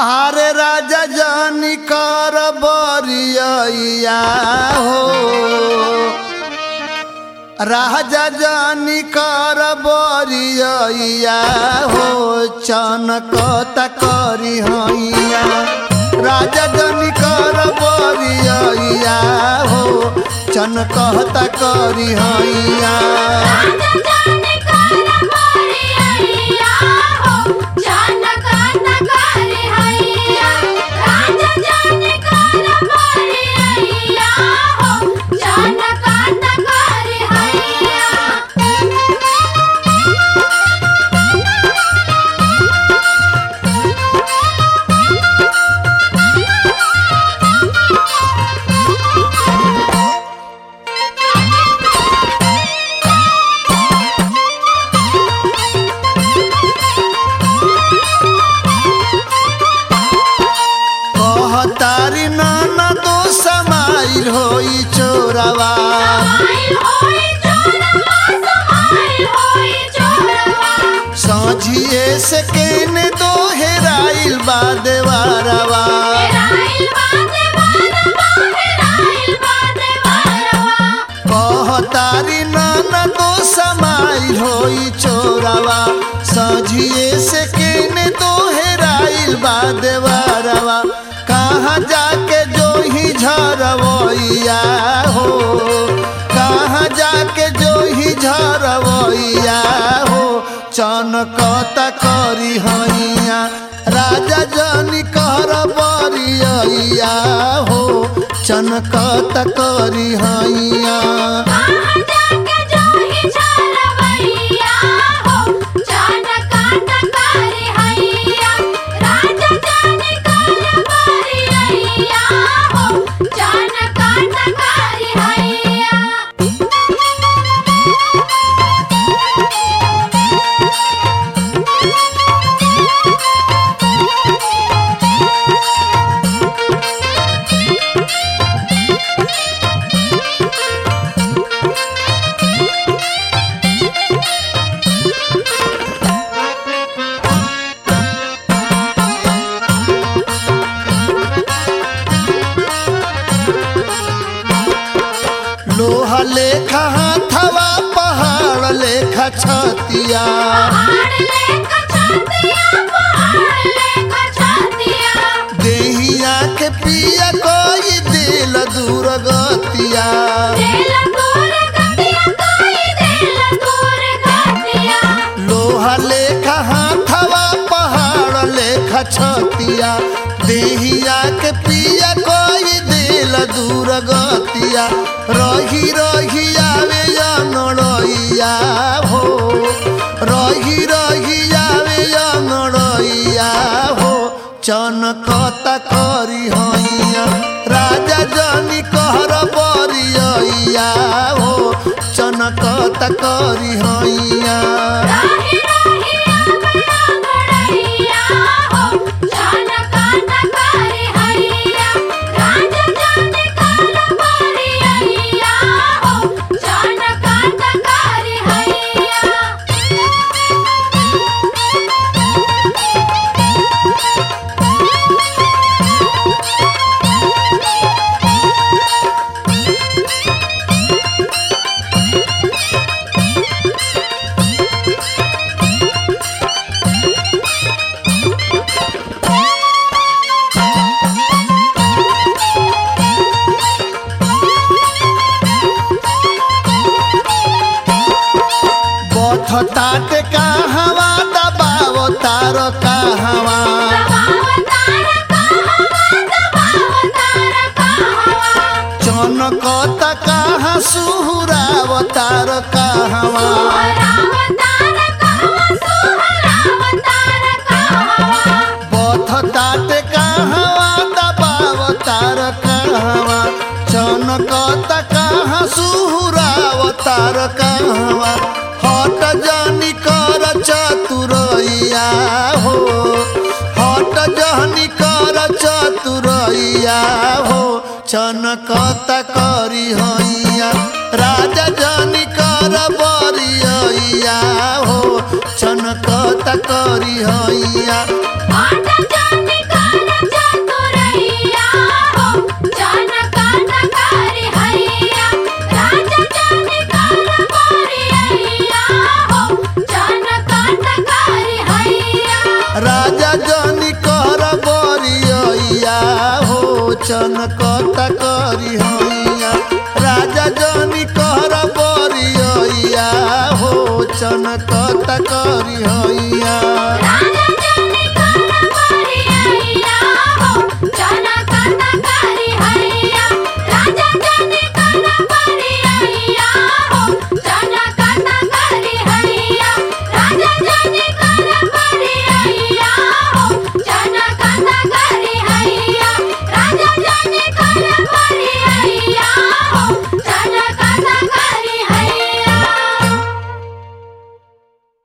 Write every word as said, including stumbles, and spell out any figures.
आरे राजा जानी कर बरिया हो राजा जानी कर बरिया हो चनकत करी हैया राजा जानी कर बरिया हो चनकत करी हैया तारी नाना दो समाइल होई चोरवा साझिए से केने दो हेराइल बादेवारवा कह तारी नाना दो समाइल होई चोरवा साझिए से केने दो हेराइल बादेवारवा कहाँ जाके जो ही झरवैया हो कहाँ जाके जो ही झरवैया हो चनकत करी हैया राजा जानी कर बरिया हो चनकत करी हैया लोहा लेखा हाथवा पहाड़ लेखा छतिया देहिया के पिया कोई दिल दूर गतिया लोहा लेखा हाथवा पहाड़ लेखा छतिया देहिया के पिया कोई दिल दूर गतिया रही रही आवे अंगड़ैया हो रही रही आवे अंगड़ैया हो चनकत करी हैया राजा जानी कर बरिया हो चनकत करी हैया ताटे कहवा दबावो तार कहवा चनकत कहाँ सुहुराव तार कहवा पथ ताटे कहवा दबाव तार कहवा चनकत कहाँ सुहुराव तार कहवा हट जानी कर चतुरैया हो हट जानी कर चतुरैया हो चनकत करी हैया राजा जानी कर बरिया हो चनकत करी हैया राजा जानी कर सन कत करी